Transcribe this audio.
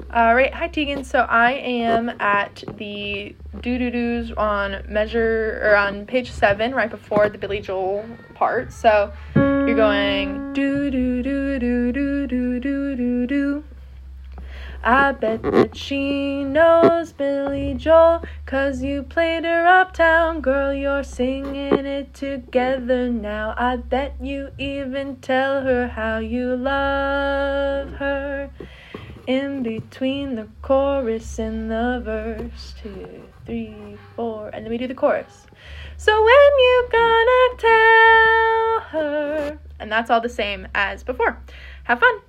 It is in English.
Alright, hi Tegan. So I am at the doo-doo-doos on page 7, right before the Billy Joel part. So you're going doo-doo-doo-doo-doo-doo-doo-doo. I bet that she knows Billy Joel, 'cause you played her uptown, girl, you're singing it together now. I bet you even tell her how you love her. In between the chorus and the verse, 2, 3, 4, and then we do the chorus. So when you gonna tell her? And that's all the same as before. Have fun.